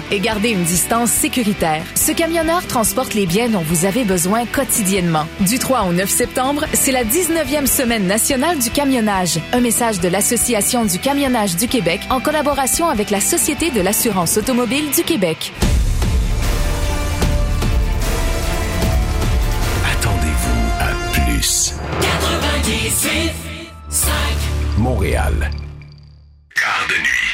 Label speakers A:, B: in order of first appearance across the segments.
A: et gardez une distance sécuritaire. Ce camionneur transporte les biens dont vous avez besoin quotidiennement. Du 3 au 9 septembre, c'est la 19e semaine nationale du camionnage. Un message de l'Association du camionnage du Québec en collaboration avec la Société de l'assurance automobile du Québec.
B: Attendez-vous à plus.
C: 98.5
B: Montréal. Quart de nuit.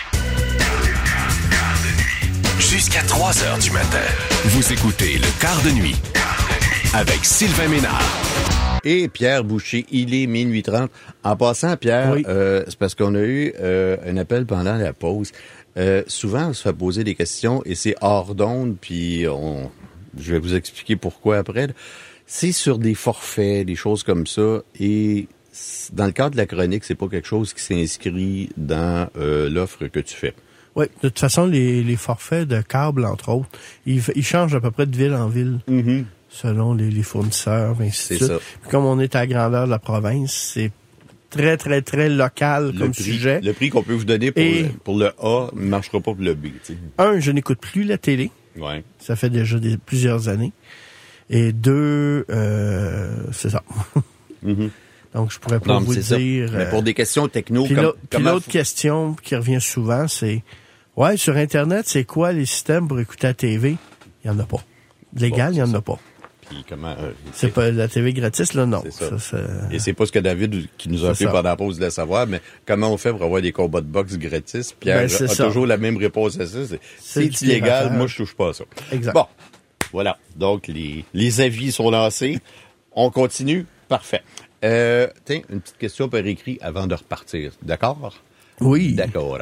B: Jusqu'à 3 heures du matin. Vous écoutez le Quart de nuit avec Sylvain Ménard.
D: Et Pierre Boucher, il est minuit 30. En passant, Pierre,
E: Oui.
D: c'est parce qu'on a eu un appel pendant la pause. Souvent, on se fait poser des questions et c'est hors d'onde, puis je vais vous expliquer pourquoi après. C'est sur des forfaits, des choses comme ça, et dans le cadre de la chronique, c'est pas quelque chose qui s'inscrit dans l'offre que tu fais.
E: Oui, de toute façon, les forfaits de câbles, entre autres, ils changent à peu près de ville en ville, selon les fournisseurs, ainsi de suite.
D: Ça.
E: Puis comme on est à la grandeur de la province, c'est très, très, très local comme sujet.
D: Le prix qu'on peut vous donner pour le A ne marchera pas pour le B. Tu sais.
E: Un, je n'écoute plus la télé.
D: Ouais.
E: Ça fait déjà plusieurs années. Et deux, c'est ça. Donc, je pourrais pas vous dire...
D: Mais pour des questions techno...
E: Puis l'autre question qui revient souvent, c'est... Ouais, sur Internet, c'est quoi les systèmes pour écouter la TV? Il n'y en a pas. Légal, il n'y en a pas.
D: Puis comment...
E: c'est pas la TV gratis, là, non.
D: C'est ça. Et c'est pas ce que David, qui nous a fait pendant la pause, voulait savoir, mais comment on fait pour avoir des combats de boxe gratis? Pierre a toujours la même réponse à ça. C'est illégal, moi, je touche pas à ça.
E: Exact.
D: Bon, voilà. Donc, les avis sont lancés. On continue. Parfait. Tiens, une petite question par écrit avant de repartir. D'accord?
E: Oui.
D: D'accord.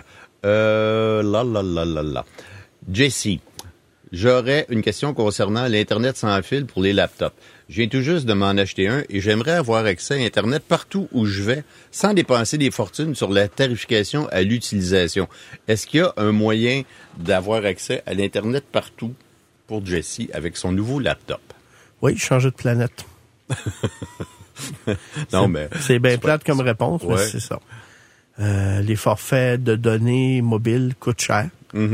D: Jessie, j'aurais une question concernant l'Internet sans fil pour les laptops. Je viens tout juste de m'en acheter un et j'aimerais avoir accès à Internet partout où je vais sans dépenser des fortunes sur la tarification à l'utilisation. Est-ce qu'il y a un moyen d'avoir accès à l'Internet partout pour Jessie avec son nouveau laptop?
E: Oui, changer de planète. C'est bien plate comme réponse, mais c'est ça. Les forfaits de données mobiles coûtent cher.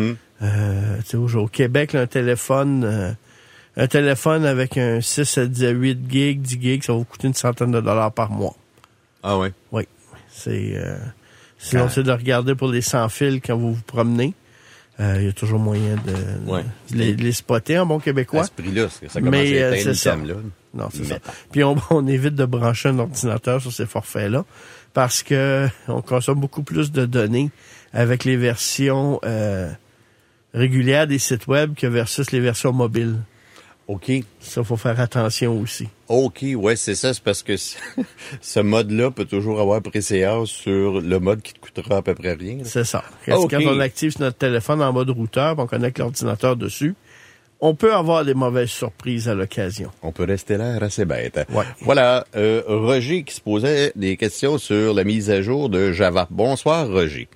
E: Au Québec, là, un téléphone avec un 6 à 8 gigs, 10 gigs, ça va vous coûter une centaine de dollars par mois.
D: Ah oui?
E: Oui. Sinon, c'est de regarder pour les sans fils quand vous vous promenez. Il y a toujours moyen de les spotter en bon québécois.
D: À ce prix-là, ça commence à être un thème, là.
E: Non, c'est ça. Puis on évite de brancher un ordinateur sur ces forfaits-là parce que on consomme beaucoup plus de données avec les versions régulières des sites web que versus les versions mobiles.
D: OK.
E: Ça, faut faire attention aussi.
D: OK, ouais, c'est ça. C'est parce que ce mode-là peut toujours avoir préséance sur le mode qui te coûtera à peu près rien.
E: C'est ça. Quand on active sur notre téléphone en mode routeur, on connecte l'ordinateur dessus, on peut avoir des mauvaises surprises à l'occasion.
D: On peut rester l'air assez bête.
E: Ouais.
D: Voilà, Roger qui se posait des questions sur la mise à jour de Java. Bonsoir, Roger.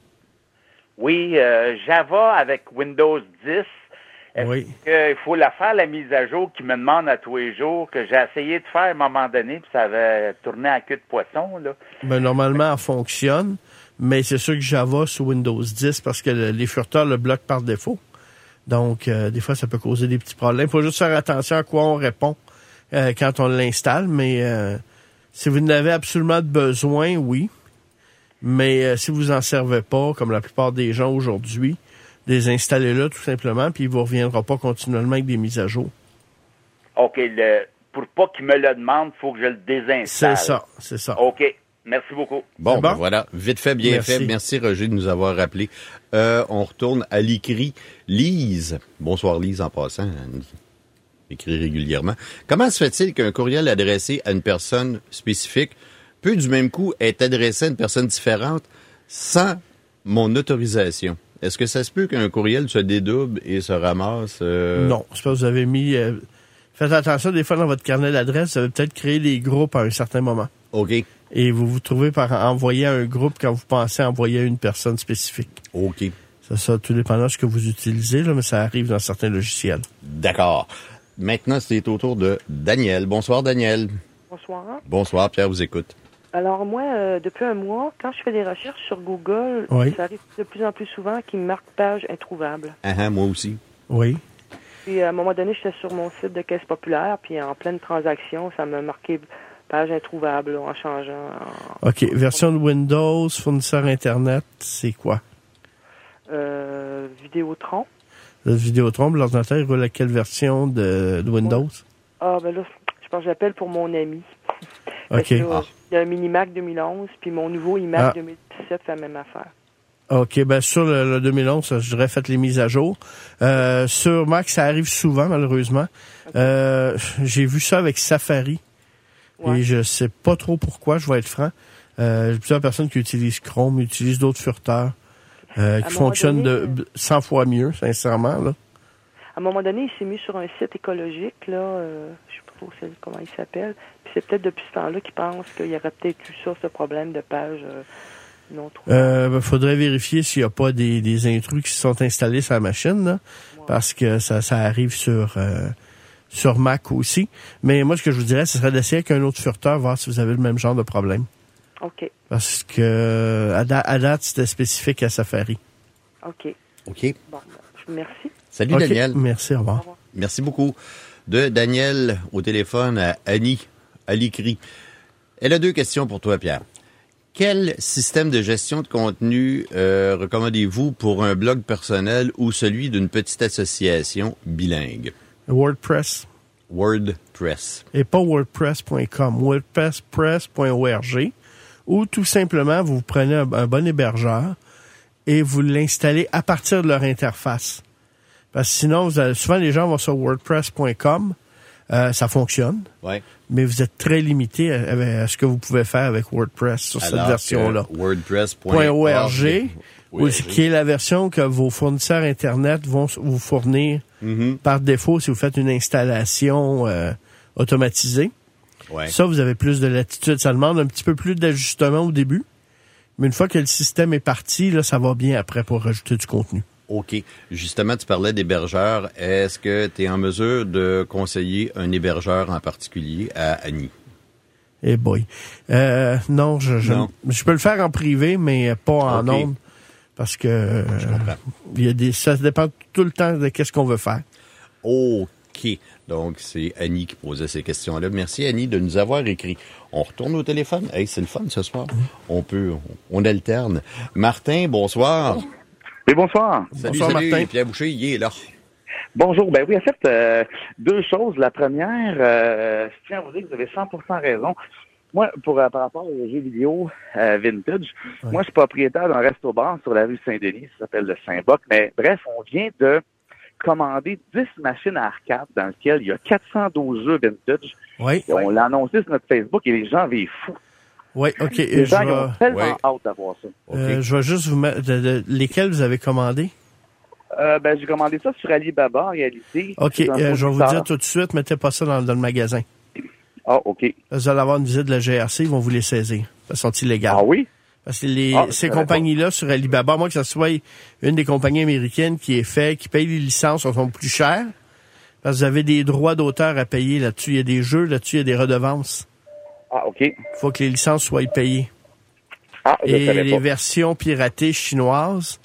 F: Oui, Java avec Windows 10. Est-ce qu'il faut la faire, la mise à jour, qui me demande à tous les jours, que j'ai essayé de faire à un moment donné, puis ça avait tourné à queue de poisson, là?
E: Ben, normalement, elle fonctionne, mais c'est sûr que Java sous Windows 10, parce que les furteurs le bloquent par défaut. Donc, des fois, ça peut causer des petits problèmes. Il faut juste faire attention à quoi on répond quand on l'installe, mais si vous n'avez absolument besoin, oui. Mais si vous en servez pas, comme la plupart des gens aujourd'hui, désinstallez-le tout simplement, puis il vous reviendra pas continuellement avec des mises à jour.
F: OK. Pour pas qu'il me le demande, il faut que je le désinstalle.
E: C'est ça.
F: OK. Merci beaucoup.
D: Bon, ben voilà. Vite fait, bien fait. Merci, Roger, de nous avoir rappelé. On retourne à l'écrit. Lise. Bonsoir, Lise, en passant. Elle nous écrit régulièrement. Comment se fait-il qu'un courriel adressé à une personne spécifique peut du même coup être adressé à une personne différente sans mon autorisation? Est-ce que ça se peut qu'un courriel se dédouble et se ramasse?
E: Non, c'est pas que vous avez mis... faites attention, des fois, dans votre carnet d'adresse, vous avez peut-être créé des groupes à un certain moment.
D: OK.
E: Et vous vous trouvez par envoyer un groupe quand vous pensez envoyer à une personne spécifique.
D: OK.
E: Ça, tout dépendant de ce que vous utilisez, là, mais ça arrive dans certains logiciels.
D: D'accord. Maintenant, c'est au tour de Daniel. Bonsoir, Daniel.
G: Bonsoir.
D: Bonsoir, Pierre vous écoute.
G: Alors moi, depuis un mois, quand je fais des recherches sur Google, ça arrive de plus en plus souvent qu'il me marque page introuvable.
D: Moi aussi.
E: Oui.
G: Puis, à un moment donné, j'étais sur mon site de Caisse Populaire, puis en pleine transaction, ça m'a marqué page introuvable là, en changeant.
E: OK. Version de Windows, fournisseur Internet, c'est quoi?
G: Vidéotron.
E: Le Vidéotron, l'ordinateur, il roule à quelle version de Windows?
G: Ah, ben là, je pense que j'appelle pour mon ami.
E: OK.
G: Il y a un mini Mac 2011, puis mon nouveau iMac 2017 fait la même affaire.
E: OK, ben sur le 2011, je dirais faites les mises à jour. Sur Mac, ça arrive souvent, malheureusement. Okay. J'ai vu ça avec Safari. Ouais. Et je sais pas trop pourquoi, je vais être franc. J'ai plusieurs personnes qui utilisent Chrome, utilisent d'autres furteurs, qui fonctionnent de 100 fois mieux, sincèrement, là.
G: À un moment donné, il s'est mis sur un site écologique, là, je sais pas trop comment il s'appelle. Puis c'est peut-être depuis ce temps-là qu'il pense qu'il y aurait peut-être eu ça, ce problème de page non trouvée.
E: Faudrait vérifier s'il n'y a pas des intrus qui se sont installés sur la machine, là, parce que ça arrive sur Mac aussi. Mais moi, ce que je vous dirais, ce serait d'essayer avec un autre furteur, voir si vous avez le même genre de problème.
G: OK.
E: Parce que à date, c'était spécifique à Safari.
G: OK.
D: OK.
G: Bon, merci.
D: Salut, okay. Daniel.
E: Merci, au revoir.
D: Merci beaucoup. De Daniel au téléphone à Annie, à l'écrit. Elle a 2 questions pour toi, Pierre. Quel système de gestion de contenu recommandez-vous pour un blog personnel ou celui d'une petite association bilingue?
E: WordPress.
D: WordPress.
E: Et pas WordPress.com. WordPress.org. Ou tout simplement, vous prenez un bon hébergeur et vous l'installez à partir de leur interface. Parce que sinon, souvent les gens vont sur WordPress.com. Ça fonctionne. Ouais. Mais vous êtes très limité à ce que vous pouvez faire avec WordPress sur cette version-là.
D: WordPress.org.
E: Qui est la version que vos fournisseurs Internet vont vous fournir par défaut si vous faites une installation automatisée. Ouais. Ça, vous avez plus de latitude. Ça demande un petit peu plus d'ajustement au début. Mais une fois que le système est parti, là, ça va bien après pour rajouter du contenu.
D: OK. Justement, tu parlais d'hébergeurs. Est-ce que tu es en mesure de conseiller un hébergeur en particulier à Annie?
E: Eh boy. Non, je peux le faire en privé, mais pas en ondes. Parce que ça dépend tout le temps de qu'est-ce qu'on veut faire.
D: OK. Donc, c'est Annie qui posait ces questions-là. Merci, Annie, de nous avoir écrit. On retourne au téléphone. Hey, c'est le fun ce soir. On alterne. Martin, bonsoir.
C: Oui, bonsoir.
D: Salut, Martin. Pierre Boucher, il est là.
C: Bonjour. Ben oui, en fait, 2 choses. La première, je tiens à vous dire que vous avez 100% raison. Moi, par rapport aux jeux vidéo vintage, moi, je suis propriétaire d'un resto-bar sur la rue Saint-Denis, ça s'appelle le Saint-Boc. Mais bref, on vient de commander 10 machines à arcade dans lesquelles il y a 412 jeux vintage. Oui. Et on l'a annoncé sur notre Facebook et les gens avaient fou.
E: Oui, OK.
C: Les gens ont tellement hâte d'avoir ça.
E: Okay. Je vais juste vous mettre... lesquels vous avez commandé?
C: J'ai commandé ça sur Alibaba, en réalité.
E: OK, je vais vous dire tout de suite, mettez pas ça dans le magasin.
C: Ah, OK.
E: Vous allez avoir une visite de la GRC, ils vont vous les saisir. Elles sont illégales.
C: Ah oui?
E: Parce que ces compagnies-là, sur Alibaba, moi que ce soit une des compagnies américaines qui paye les licences, elles sont plus chères. Parce que vous avez des droits d'auteur à payer là-dessus. Il y a des jeux, là-dessus, il y a des redevances.
C: Ah, OK.
E: Il faut que les licences soient payées.
C: Ah, je savais pas.
E: Et les versions piratées chinoises,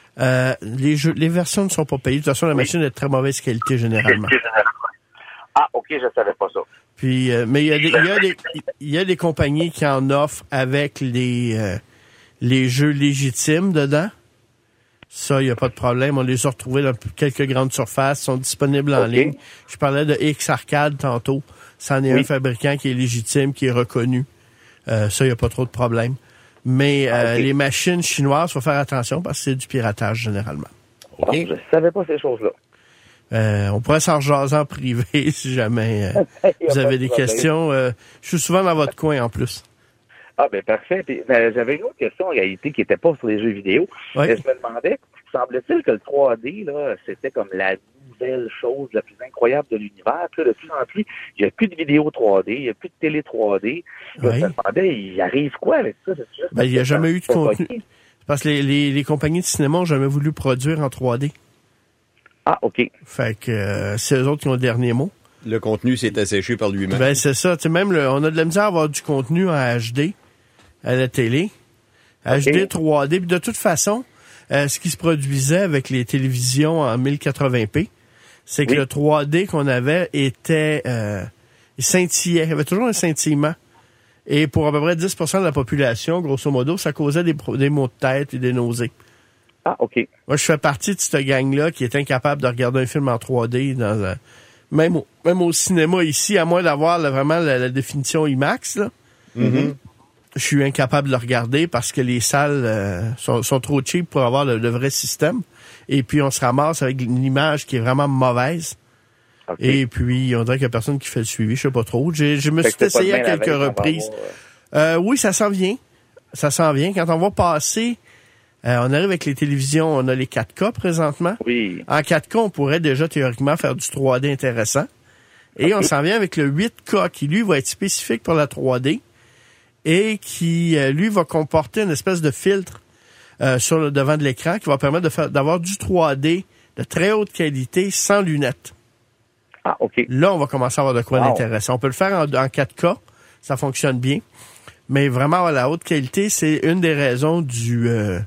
E: les versions ne sont pas payées. De toute façon, la machine est de très mauvaise qualité généralement.
C: Ah, OK, je savais pas ça.
E: Puis, mais il y a des compagnies qui en offrent avec les jeux légitimes dedans. Ça, il n'y a pas de problème. On les a retrouvés dans quelques grandes surfaces, sont disponibles en ligne. Je parlais de X-Arcade tantôt. C'en est un fabricant qui est légitime, qui est reconnu. Ça, il n'y a pas trop de problème. Mais les machines chinoises, il faut faire attention parce que c'est du piratage généralement.
C: Okay. Je ne savais pas ces choses-là.
E: On pourrait s'en jaser en privé si jamais vous avez des questions. Je suis souvent dans votre coin en plus.
C: Ah, ben parfait. Puis, j'avais une autre question en réalité qui n'était pas sur les jeux vidéo. Oui. Je me demandais, semble-t-il que le 3D, là, c'était comme la nouvelle chose la plus incroyable de l'univers. Puis là, de plus en plus, il n'y a plus de vidéo 3D, il n'y a plus de télé 3D. Je me demandais, il arrive quoi avec ça?
E: Il n'y a jamais eu de contenu. Parce que les compagnies de cinéma n'ont jamais voulu produire en 3D.
C: Ah, OK.
E: Fait que c'est eux autres qui ont le dernier mot.
D: Le contenu s'est asséché par lui-même.
E: Ben, c'est ça. Tu sais, même on a de la misère à avoir du contenu en HD à la télé. HD 3D. Puis de toute façon, ce qui se produisait avec les télévisions en 1080p, c'est que le 3D qu'on avait était scintillait. Il y avait toujours un scintillement. Et pour à peu près 10% de la population, grosso modo, ça causait des maux de tête et des nausées.
C: Ah, OK.
E: Moi, je fais partie de cette gang-là qui est incapable de regarder un film en 3D même au cinéma ici, à moins d'avoir vraiment la définition IMAX, là.
D: Mm-hmm.
E: Je suis incapable de le regarder parce que les salles sont trop cheap pour avoir le vrai système. Et puis, on se ramasse avec une image qui est vraiment mauvaise. Okay. Et puis, on dirait qu'il n'y a personne qui fait le suivi. Je sais pas trop. Je me suis essayé à quelques reprises. Oui, ça s'en vient. Ça s'en vient. Quand on va passer, on arrive avec les télévisions, on a les 4K présentement.
C: Oui.
E: En 4K, on pourrait déjà théoriquement faire du 3D intéressant. Et on s'en vient avec le 8K qui, lui, va être spécifique pour la 3D et qui, lui, va comporter une espèce de filtre sur le devant de l'écran qui va permettre d'avoir du 3D de très haute qualité sans lunettes.
C: Ah, OK.
E: Là, on va commencer à avoir de quoi d'intéressant. On peut le faire en 4K, ça fonctionne bien. Mais vraiment, la haute qualité, c'est une des raisons du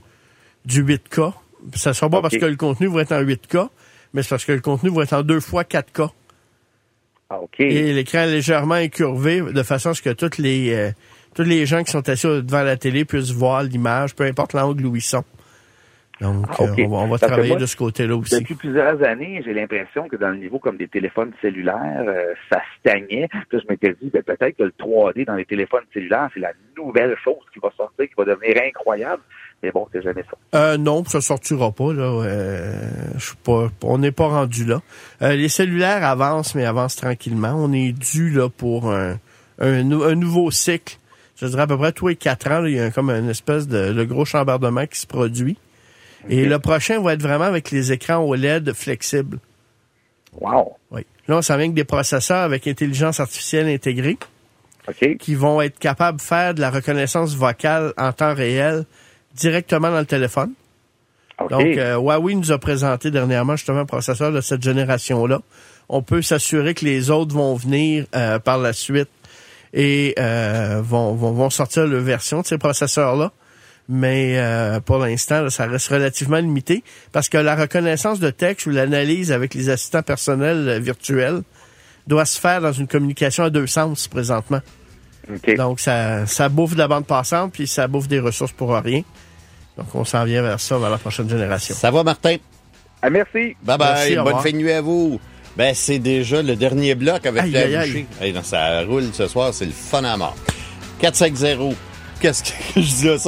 E: 8K. Ça ne sera pas parce que le contenu va être en 8K, mais c'est parce que le contenu va être en 2 fois 4K.
C: Ah, OK.
E: Et l'écran est légèrement incurvé de façon à ce que tous les gens qui sont assis devant la télé puissent voir l'image, peu importe l'angle où ils sont. Donc, on va travailler de ce côté-là aussi.
C: Depuis plusieurs années, j'ai l'impression que dans le niveau comme des téléphones cellulaires, ça stagnait. Puis je m'étais dit, peut-être que le 3D dans les téléphones cellulaires, c'est la nouvelle chose qui va sortir, qui va devenir incroyable. Mais bon, c'est jamais ça.
E: Non, ça sortira pas, là. On n'est pas rendu là. Les cellulaires avancent, mais avancent tranquillement. On est dû, là, pour un nouveau cycle. Je dirais à peu près tous les 4 ans, là, il y a comme une espèce de gros chambardement qui se produit. Et le prochain va être vraiment avec les écrans OLED flexibles.
C: Wow!
E: Oui. Là, on s'en vient avec des processeurs avec intelligence artificielle intégrée qui vont être capables de faire de la reconnaissance vocale en temps réel directement dans le téléphone. Donc, Huawei nous a présenté dernièrement justement un processeur de cette génération-là. On peut s'assurer que les autres vont venir par la suite et vont sortir leur version de ces processeurs-là. Mais pour l'instant, là, ça reste relativement limité parce que la reconnaissance de texte ou l'analyse avec les assistants personnels virtuels doit se faire dans une communication à 2 sens présentement.
C: Okay.
E: Donc, ça bouffe de la bande passante puis ça bouffe des ressources pour rien. Donc, on s'en vient vers ça, vers la prochaine génération.
D: Ça va, Martin?
C: Ah, merci.
D: Bye-bye. Merci, bonne fin de nuit à vous. Ben, c'est déjà le dernier bloc avec la bouchée. Hey, non, ça roule ce soir, c'est le fun à mort. 450. Qu'est-ce que je dis là?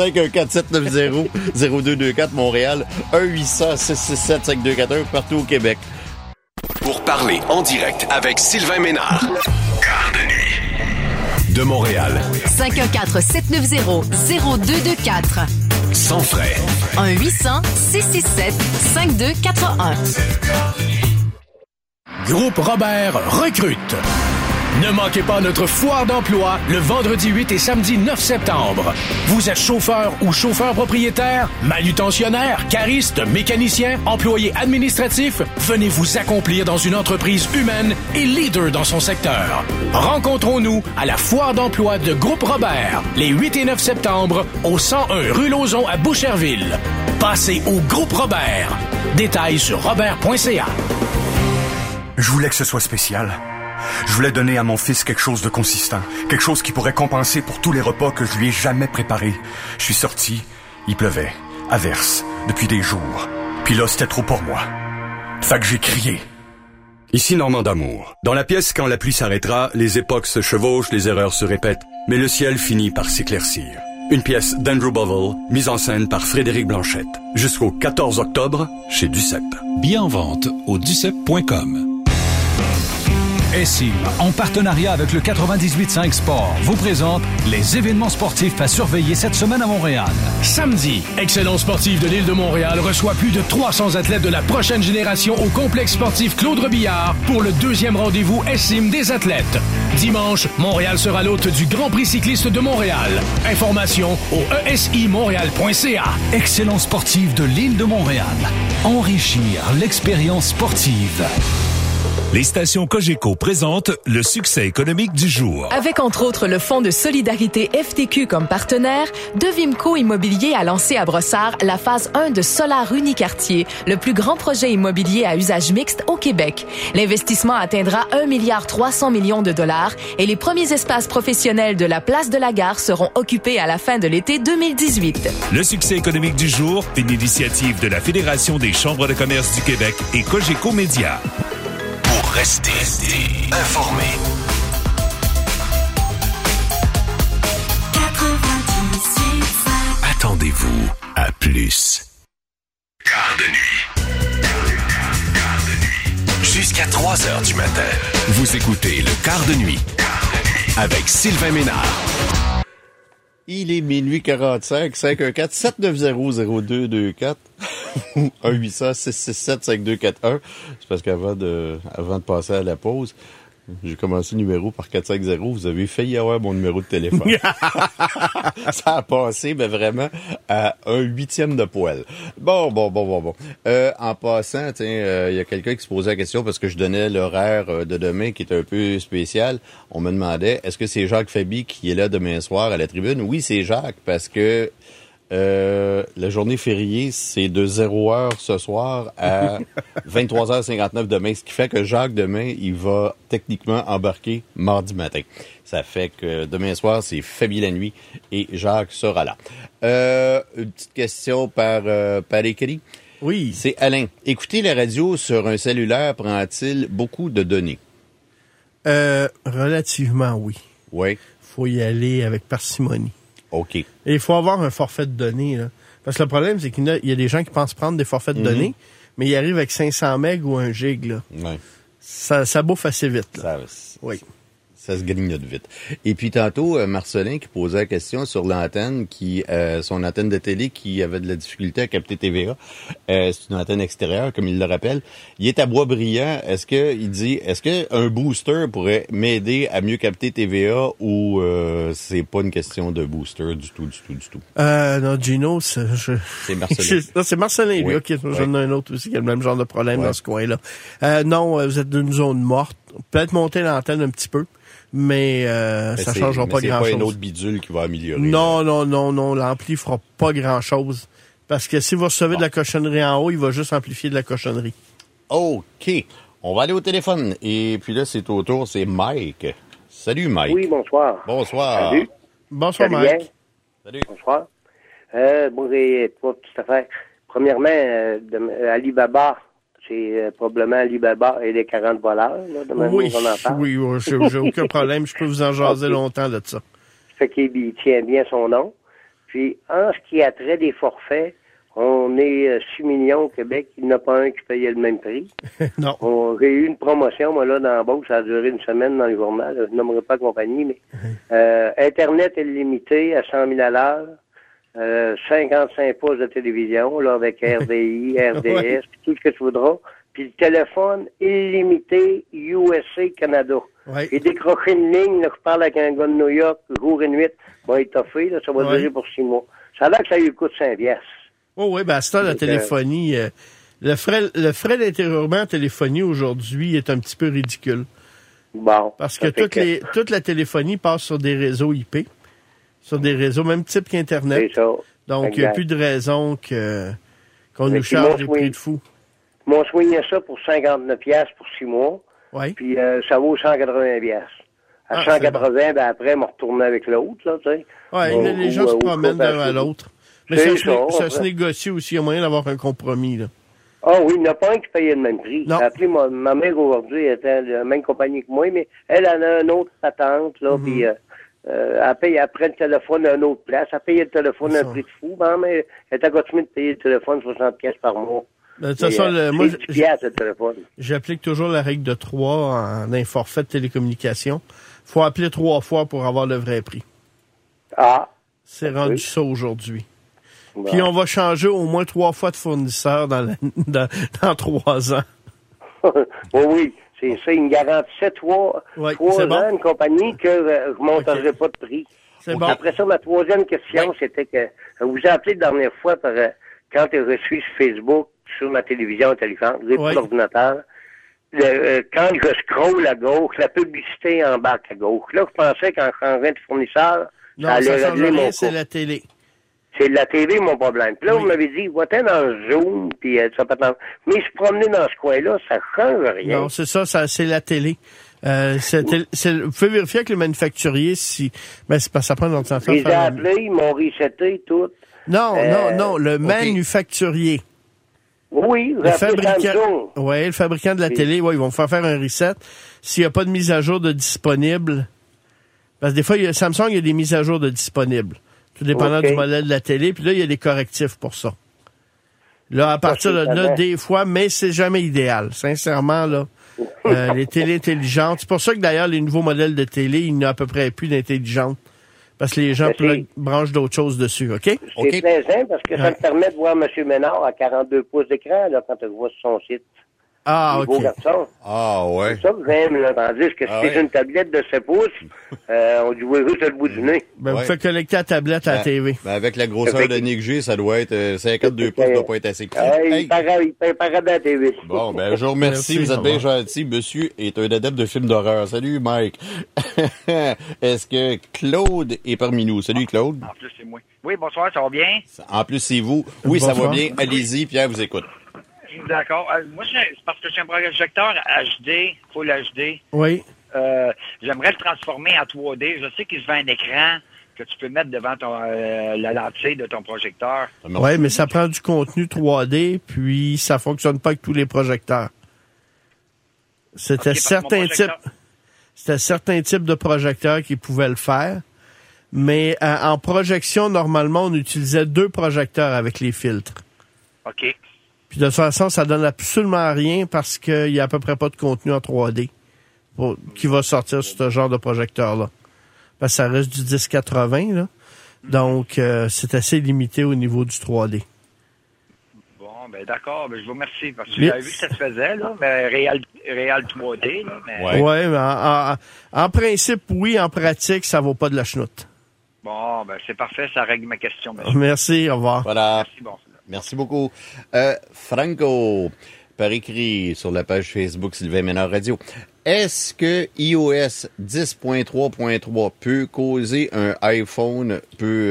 D: 514-790-0224 Montréal, 1-800-667-5241 partout au Québec.
B: Pour parler en direct avec Sylvain Ménard. Quart de nuit. De Montréal.
A: 514-790-0224.
B: Sans frais.
A: 1-800-667-5241.
H: Groupe Robert recrute. Ne manquez pas notre foire d'emploi le vendredi 8 et samedi 9 septembre. Vous êtes chauffeur ou chauffeur propriétaire, manutentionnaire, cariste, mécanicien, employé administratif, venez vous accomplir dans une entreprise humaine et leader dans son secteur. Rencontrons-nous à la foire d'emploi de Groupe Robert les 8 et 9 septembre au 101 rue Lauson à Boucherville. Passez au Groupe Robert. Détails sur robert.ca.
I: Je voulais que ce soit spécial. Je voulais donner à mon fils quelque chose de consistant, quelque chose qui pourrait compenser pour tous les repas que je lui ai jamais préparés. Je suis sorti, il pleuvait, averse, depuis des jours. Puis là, c'était trop pour moi. Fait que j'ai crié.
J: Ici Normand d'Amour. Dans la pièce Quand la pluie s'arrêtera, les époques se chevauchent, les erreurs se répètent, mais le ciel finit par s'éclaircir. Une pièce d'Andrew Bovell, mise en scène par Frédéric Blanchette. Jusqu'au 14 octobre, chez Duceppe.
K: Bien en vente au duceppe.com. Essim, en partenariat avec le 98.5 Sport, vous présente les événements sportifs à surveiller cette semaine à Montréal.
H: Samedi, Excellence sportive de l'île de Montréal reçoit plus de 300 athlètes de la prochaine génération au complexe sportif Claude Robillard pour le 2e rendez-vous Essim des athlètes. Dimanche, Montréal sera l'hôte du Grand Prix cycliste de Montréal. Informations au esimontréal.ca.
K: Excellence sportive de l'île de Montréal. Enrichir l'expérience sportive.
L: Les stations Cogeco présentent le succès économique du jour.
A: Avec entre autres le Fonds de solidarité FTQ comme partenaire, Devimco Immobilier a lancé à Brossard la phase 1 de Solar Unicartier, le plus grand projet immobilier à usage mixte au Québec. L'investissement atteindra 1,3 milliard de dollars et les premiers espaces professionnels de la place de la gare seront occupés à la fin de l'été 2018.
L: Le succès économique du jour, une initiative de la Fédération des chambres de commerce du Québec et Cogeco Média.
B: Pour rester informé. 98.5. Attendez-vous à plus. Quart de nuit. Jusqu'à 3 heures du matin. Vous écoutez le Quart de nuit avec Sylvain Ménard.
D: Il est minuit 45, 514-790-0224. 1-800-667-5241. C'est parce qu'avant de passer à la pause, j'ai commencé le numéro par 450. Vous avez failli avoir mon numéro de téléphone. Ça a passé, mais vraiment, à 1/8 de poil. Bon. En passant, il y a quelqu'un qui se posait la question parce que je donnais l'horaire de demain qui est un peu spécial. On me demandait, est-ce que c'est Jacques Faby qui est là demain soir à la tribune? Oui, c'est Jacques, parce que la journée fériée, c'est de 0h ce soir à 23h59 demain, ce qui fait que Jacques, demain, il va techniquement embarquer mardi matin. Ça fait que demain soir, c'est Fabi la nuit et Jacques sera là. Une petite question par écrit.
E: Oui.
D: C'est Alain. Écouter la radio sur un cellulaire prend-il beaucoup de données?
E: Relativement, oui.
D: Oui.
E: Faut y aller avec parcimonie.
D: OK. Et
E: il faut avoir un forfait de données, là. Parce que le problème, c'est qu'il y a des gens qui pensent prendre des forfaits de données, mais ils arrivent avec 500 MB ou 1 gig, là.
D: Ouais.
E: Ça bouffe assez vite, là. Oui.
D: Ça se grignote vite. Et puis tantôt, Marcelin qui posait la question sur l'antenne, son antenne de télé qui avait de la difficulté à capter TVA. C'est une antenne extérieure, comme il le rappelle. Il est à Boisbriand. Est-ce que un booster pourrait m'aider à mieux capter TVA ou c'est pas une question de booster du tout?
E: Non, Gino, c'est
D: Marcelin.
E: Non, c'est Marcelin, lui,
D: oui.
E: J'en ai un autre aussi qui a le même genre de problème dans ce coin-là. Non, vous êtes dans une zone morte. Peut-être monter l'antenne un petit peu. Mais ça changera pas grand-chose.
D: C'est pas une autre bidule qui va améliorer.
E: Non. L'ampli fera pas grand-chose. Parce que si vous recevez de la cochonnerie en haut, il va juste amplifier de la cochonnerie.
D: OK. On va aller au téléphone. Et puis là, c'est au tour, c'est Mike. Salut, Mike.
M: Oui, bonsoir.
D: Bonsoir.
M: Salut.
E: Bonsoir, Mike.
M: Bien?
D: Salut.
M: Bonsoir. Bon, j'ai trois petites affaires. Premièrement, Alibaba. C'est probablement Alibaba et les 40 voleurs. Là,
E: oui, j'ai aucun problème. Je peux vous en jaser longtemps de ça.
M: Ça fait qu'il tient bien son nom. Puis, en ce qui a trait des forfaits, on est 6 millions au Québec. Il n'y en a pas un qui payait le même prix.
E: Non.
M: J'ai eu une promotion, moi, là, dans la Beauce. Ça a duré une semaine dans le journal. Je ne nommerai pas la compagnie, mais Internet est limité à 100 000 à l'heure. 55 pouces de télévision, là, avec RDI, RDS, puis tout ce que tu voudras. Puis le téléphone illimité USA Canada.
E: Ouais.
M: Et décrocher une ligne, là, je parle avec un gars de New York, jour et nuit, bon, il t'a fait, là, ça va durer pour 6 mois. Ça a l'air que ça lui coûte 5 piastres.
E: Oh oui, à ce temps, la téléphonie, le frais d'interurbain en téléphonie aujourd'hui est un petit peu ridicule.
M: Bon.
E: Parce que toute la téléphonie passe sur des réseaux IP. Sur des réseaux, même type qu'Internet.
M: C'est ça.
E: Donc, il n'y a plus de raison qu'on nous charge des prix de fou.
M: Moi, je soignais ça pour 59 piastres pour 6 mois.
E: Oui.
M: Puis, ça vaut 180 piastres. À 180, ben après, on retournait avec l'autre, là, tu sais.
E: Oui, les gens se promènent d'un à l'autre. Mais ça se négocie aussi. Il y a moyen d'avoir un compromis, là.
M: Ah oui, il n'y en a pas un qui payait le même prix.
E: Non.
M: J'ai appelé ma mère aujourd'hui, elle était de la même compagnie que moi, mais elle en a une autre patente, là, puis... elle paye après le téléphone à une autre place. Elle paye le téléphone à un prix de fou. Ben, mais elle est à continuer de payer le téléphone 60 piastres par mois.
E: De toute façon, moi,
M: téléphone.
E: J'applique toujours la règle de 3 en un forfait de télécommunication. Il faut appeler 3 fois pour avoir le vrai prix.
M: Ah.
E: C'est rendu ça aujourd'hui. Bon. Puis on va changer au moins 3 fois de fournisseur dans 3 ans.
M: Oui. C'est ça, il me garantissait 3 ans, une compagnie, que je ne monterai pas de prix.
E: Bon.
M: Après ça, ma troisième question, c'était que je vous ai appelé la dernière fois quand je suis sur Facebook, sur ma télévision intelligente, j'ai pas d'ordinateur. quand je scrolle à gauche, la publicité embarque à gauche. Là, je pensais qu'en changeant de fournisseur,
E: non,
M: ça allait
E: change
M: régler mon
E: rien,
M: coup.
E: c'est la télé.
M: C'est la TV, mon problème. Puis là, vous m'avez dit, va-t'en dans le Zoom, puis ça peut être... Mais se promener dans ce coin-là, ça change rien.
E: Non, c'est ça, c'est la télé. Vous pouvez vérifier avec le manufacturier si... Ben, c'est parce que ça prend un ordinateur.
M: Je les ai appelés, ils m'ont reseté, tout.
E: Non, le manufacturier.
M: Oui, le fabricant.
E: Oui, le fabricant de la télé, ils vont faire un reset. S'il n'y a pas de mise à jour de disponible... Parce que des fois, Samsung, il y a des mises à jour de disponible. Tout dépendant du modèle de la télé. Puis là, il y a des correctifs pour ça. Là, à partir de là, des fois, mais c'est jamais idéal. Sincèrement, là, les télés intelligentes. C'est pour ça que d'ailleurs, les nouveaux modèles de télé, il n'y a à peu près plus d'intelligentes. Parce que les gens branchent d'autres choses dessus, OK?
M: C'est plaisant parce que ça me permet de voir M. Ménard à 42 pouces d'écran là, quand je vois sur son site.
E: Ah, OK.
D: Ah, ouais.
M: C'est ça que j'aime, là. Tandis que si c'est une tablette de 7 pouces, on dit oui, juste le bout du nez.
E: Ben, vous faites connecter la tablette à la TV.
D: Ben, avec la grosseur de nez que j'ai, ça doit être 52 pouces, ça doit pas être assez petit.
M: Il paraît à la TV.
D: Bon, ben, je vous remercie. Vous êtes bien gentil. Monsieur est un adepte de films d'horreur. Salut, Mike. Est-ce que Claude est parmi nous? Salut, Claude.
N: En plus, c'est moi. Oui, bonsoir, ça va bien?
D: En plus, c'est vous. Oui, bonsoir. Ça va bien. Allez-y, Pierre vous écoute.
N: D'accord. Moi, c'est parce que j'ai un projecteur HD, Full HD.
E: Oui.
N: J'aimerais le transformer en 3D. Je sais qu'il se vend un écran que tu peux mettre devant la lentille de ton projecteur.
E: Oui, mais ça prend du contenu 3D, puis ça fonctionne pas avec tous les projecteurs. C'était certains types de projecteurs qui pouvaient le faire, mais en projection, normalement, on utilisait 2 projecteurs avec les filtres.
N: OK.
E: Puis de toute façon, ça donne absolument rien parce qu'il y a à peu près pas de contenu en 3D qui va sortir sur ce genre de projecteur-là. Parce que ça reste du 1080, là. Donc, c'est assez limité au niveau du 3D.
N: Bon, ben d'accord. Ben, je vous remercie. Parce que j'avais vu que ça se faisait, là, mais réel 3D, là. Mais...
E: Ouais, mais en principe, oui. En pratique, ça vaut pas de la chenoute.
N: Bon, ben c'est parfait. Ça règle ma question.
E: Merci, au revoir.
D: Voilà.
N: Merci, bon.
D: Merci beaucoup. Franco, par écrit sur la page Facebook Sylvain Ménard Radio. Est-ce que iOS 10.3.3 peut causer un iPhone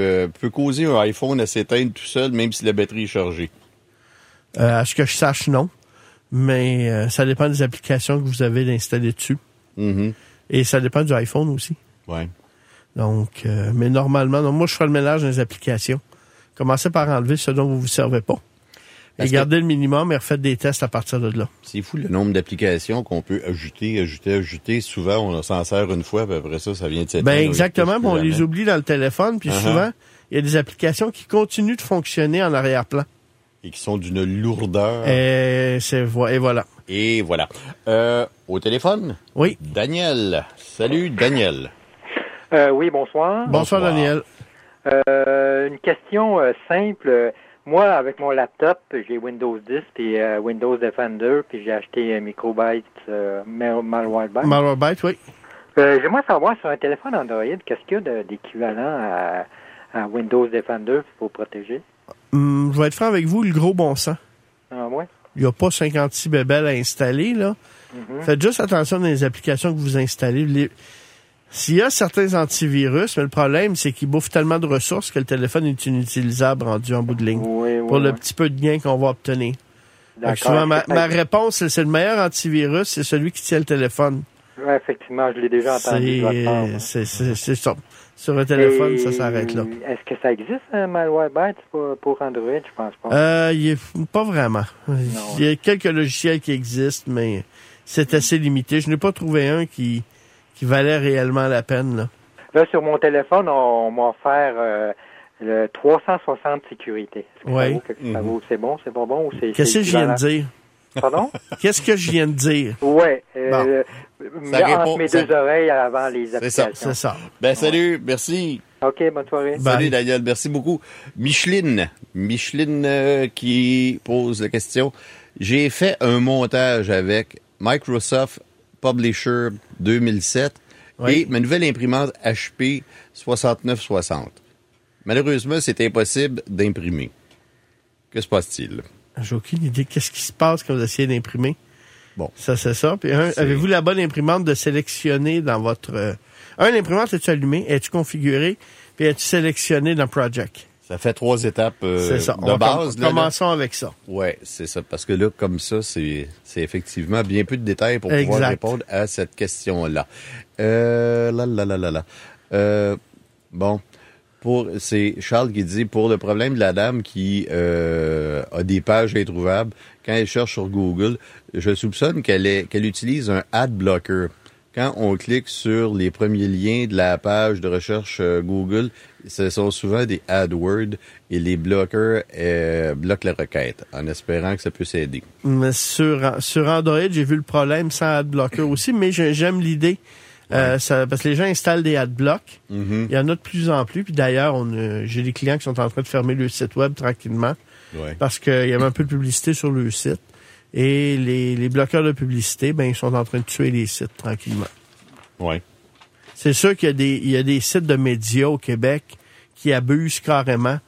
D: à s'éteindre tout seul, même si la batterie est chargée?
E: À ce que je sache, non. Mais ça dépend des applications que vous avez installées dessus.
D: Mm-hmm.
E: Et ça dépend du iPhone aussi.
D: Ouais.
E: Donc, mais normalement, moi, je ferai le mélange des applications. Commencez par enlever ce dont vous ne vous servez pas. Et gardez le minimum et refaites des tests à partir de là.
D: C'est fou le nombre d'applications qu'on peut ajouter. Souvent, on s'en sert une fois, puis après ça vient de s'éteindre.
E: Ben exactement, on les oublie dans le téléphone, puis souvent, il y a des applications qui continuent de fonctionner en arrière-plan.
D: Et qui sont d'une lourdeur.
E: Et voilà.
D: Et voilà. Au téléphone?
E: Oui.
D: Daniel. Salut, Daniel.
O: Oui, bonsoir.
E: Bonsoir, Daniel.
O: Une question simple. Moi, avec mon laptop, j'ai Windows 10 puis Windows Defender, puis j'ai acheté Microbyte, Malwarebyte.
E: Malwarebyte, oui.
O: J'aimerais savoir sur un téléphone Android, qu'est-ce qu'il y a d'équivalent à Windows Defender pour protéger?
E: Je vais être franc avec vous, le gros bon sens.
O: Ah ouais?
E: Il n'y a pas 56 bébelles à installer, là. Mm-hmm. Faites juste attention dans les applications que vous installez. S'il y a certains antivirus, mais le problème, c'est qu'ils bouffent tellement de ressources que le téléphone est inutilisable rendu en bout de ligne. Pour le petit peu de gain qu'on va obtenir. Donc, souvent, ma réponse, c'est le meilleur antivirus, c'est celui qui tient le téléphone.
O: Oui, effectivement, je l'ai déjà entendu.
E: C'est ça. Sur un téléphone, ça s'arrête là.
O: Est-ce que ça existe, un Malwarebyte pour Android? Je pense pas.
E: Pas vraiment. Il y a quelques logiciels qui existent, mais c'est assez limité. Je n'ai pas trouvé un qui valait réellement la peine, là.
O: Là, sur mon téléphone, on m'a offert le 360 sécurité.
E: Oui.
O: C'est bon, c'est pas bon? Ou
E: qu'est-ce que je viens de dire?
O: Pardon?
E: Qu'est-ce que je viens de dire?
O: Oui.
D: Entre
O: mes deux oreilles avant les applications.
E: C'est ça.
D: Ben, salut, merci.
O: OK, bonne soirée.
D: Salut, Daniel, merci beaucoup. Micheline qui pose la question. J'ai fait un montage avec Microsoft Publisher 2007 et ma nouvelle imprimante HP 6960. Malheureusement, c'est impossible d'imprimer. Que se passe-t-il?
E: J'ai aucune idée. Qu'est-ce qui se passe quand vous essayez d'imprimer?
D: Bon.
E: Ça, c'est ça. Puis avez-vous la bonne imprimante de sélectionner dans votre... l'imprimante, es-tu allumée? Es-tu configurée? Puis es-tu sélectionné dans Project?
D: Ça fait 3 étapes
E: c'est ça.
D: de base.
E: Commençons avec ça.
D: Oui, c'est ça. Parce que là, comme ça, c'est effectivement bien peu de détails pour pouvoir répondre à cette question-là. Bon, c'est Charles qui dit, pour le problème de la dame qui a des pages introuvables, quand elle cherche sur Google, je soupçonne qu'elle utilise un ad blocker. Quand on clique sur les premiers liens de la page de recherche Google, ce sont souvent des AdWords et les bloqueurs bloquent la requête en espérant que ça puisse aider. Mais
E: sur Android, j'ai vu le problème sans AdBlocker aussi, mais j'aime l'idée. Parce que les gens installent des AdBlock. Il y en a de plus en plus. Puis d'ailleurs, j'ai des clients qui sont en train de fermer le site web tranquillement parce qu'il y avait un peu de publicité sur le site. Et les bloqueurs de publicité, ils sont en train de tuer les sites tranquillement.
D: Oui.
E: C'est sûr qu'il y a des sites de médias au Québec qui abusent carrément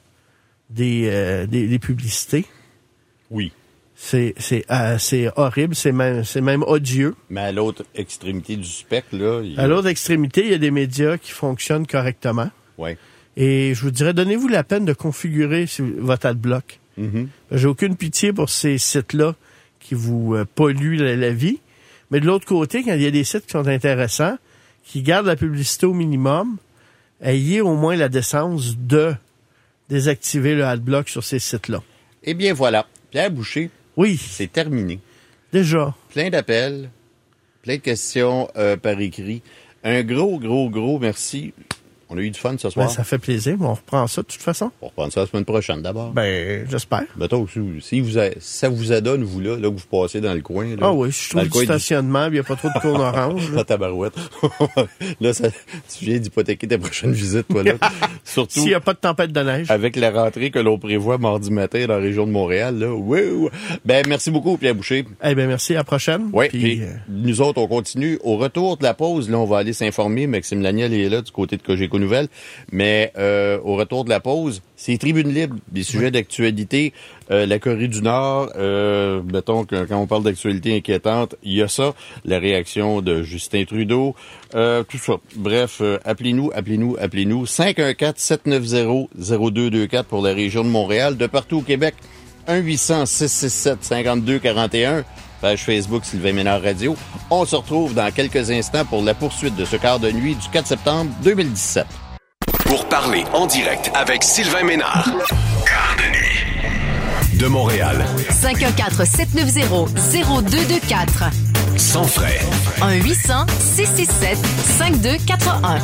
E: des publicités.
D: Oui.
E: C'est horrible, c'est même odieux.
D: Mais à l'autre extrémité du spectre, là...
E: À l'autre extrémité, il y a des médias qui fonctionnent correctement.
D: Oui.
E: Et je vous dirais, donnez-vous la peine de configurer votre AdBlock. J'ai aucune pitié pour ces sites-là qui vous polluent la vie. Mais de l'autre côté, quand il y a des sites qui sont intéressants, qui gardent la publicité au minimum, ayez au moins la décence de désactiver le AdBlock sur ces sites-là.
D: Eh bien, voilà. Pierre Boucher.
E: Oui.
D: C'est terminé.
E: Déjà.
D: Plein d'appels, plein de questions par écrit. Un gros merci. On a eu du fun ce soir.
E: Ça fait plaisir. On reprend ça de toute façon.
D: On reprend ça la semaine prochaine d'abord.
E: J'espère.
D: Mettons, si ça vous adonne, vous là que vous passez dans le coin. Là,
E: ah oui, je trouve du stationnement, il n'y a pas trop de cônes orange.
D: Pas ta barouette. Là, tu viens d'hypothéquer tes prochaines visites, toi, là. Surtout.
E: S'il n'y a pas de tempête de neige.
D: Avec la rentrée que l'on prévoit mardi matin dans la région de Montréal, là. Oui. Merci beaucoup, Pierre Boucher.
E: Merci. À la prochaine.
D: Oui. Puis, nous autres, on continue. Au retour de la pause, là, on va aller s'informer. Maxime Laniel est là, du côté de Cogeco Nouvelles. Mais au retour de la pause, c'est Tribune Libre, des sujets d'actualité. La Corée du Nord, mettons que quand on parle d'actualité inquiétante, il y a ça, la réaction de Justin Trudeau, tout ça. Bref, appelez-nous. 514-790-0224 pour la région de Montréal. De partout au Québec, 1-800-667-5241. Page Facebook Sylvain Ménard Radio. On se retrouve dans quelques instants pour la poursuite de ce quart de nuit du 4 septembre 2017.
B: Pour parler en direct avec Sylvain Ménard. Quart de nuit. De Montréal.
A: 514-790-0224.
B: Sans frais.
A: 1-800-667-5241.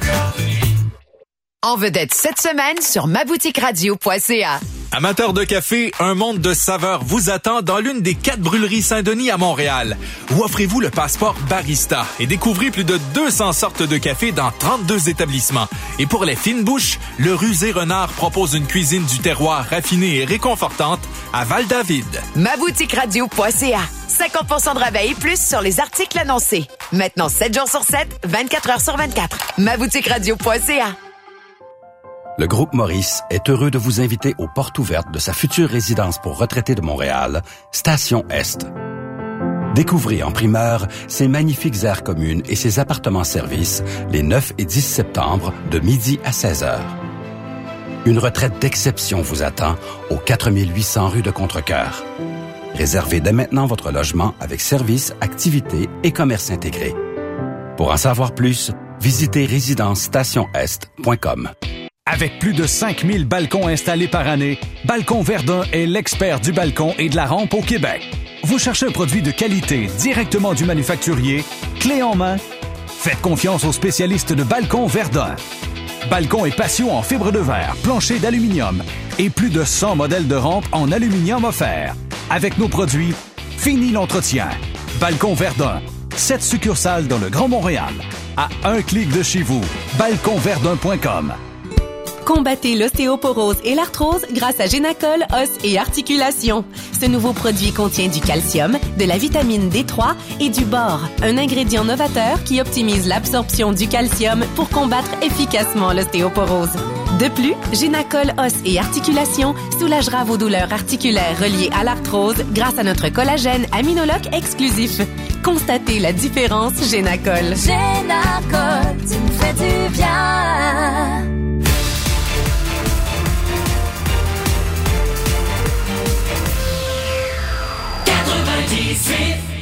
A: En vedette cette semaine sur maboutiqueradio.ca.
P: Amateurs de café, un monde de saveurs vous attend dans l'une des 4 brûleries Saint-Denis à Montréal. Où offrez-vous le passeport barista et découvrez plus de 200 sortes de café dans 32 établissements. Et pour les fines bouches, le Rusé Renard propose une cuisine du terroir raffinée et réconfortante à Val-David.
A: Maboutiqueradio.ca. 50% de rabais et plus sur les articles annoncés. Maintenant 7 jours sur 7, 24 heures sur 24. Maboutiqueradio.ca.
Q: Le groupe Maurice est heureux de vous inviter aux portes ouvertes de sa future résidence pour retraités de Montréal, Station Est. Découvrez en primeur ses magnifiques aires communes et ses appartements-services les 9 et 10 septembre de midi à 16h. Une retraite d'exception vous attend au 4800 rue de Contrecœur. Réservez dès maintenant votre logement avec services, activités et commerce intégrés. Pour en savoir plus, visitez résidencestationest.com.
K: Avec plus de 5000 balcons installés par année, Balcon Verdun est l'expert du balcon et de la rampe au Québec. Vous cherchez un produit de qualité directement du manufacturier, clé en main? Faites confiance aux spécialistes de Balcon Verdun. Balcon et patio en fibre de verre, plancher d'aluminium et plus de 100 modèles de rampe en aluminium offerts. Avec nos produits, fini l'entretien. Balcon Verdun, 7 succursales dans le Grand Montréal. À un clic de chez vous, balconverdun.com.
R: Combattez l'ostéoporose et l'arthrose grâce à Génacol, os et articulations. Ce nouveau produit contient du calcium, de la vitamine D3 et du bore, un ingrédient novateur qui optimise l'absorption du calcium pour combattre efficacement l'ostéoporose. De plus, Génacol Os et Articulations soulagera vos douleurs articulaires reliées à l'arthrose grâce à notre collagène aminologue exclusif. Constatez la différence Génacol.
S: Génacol, tu me fais du bien.
T: « 98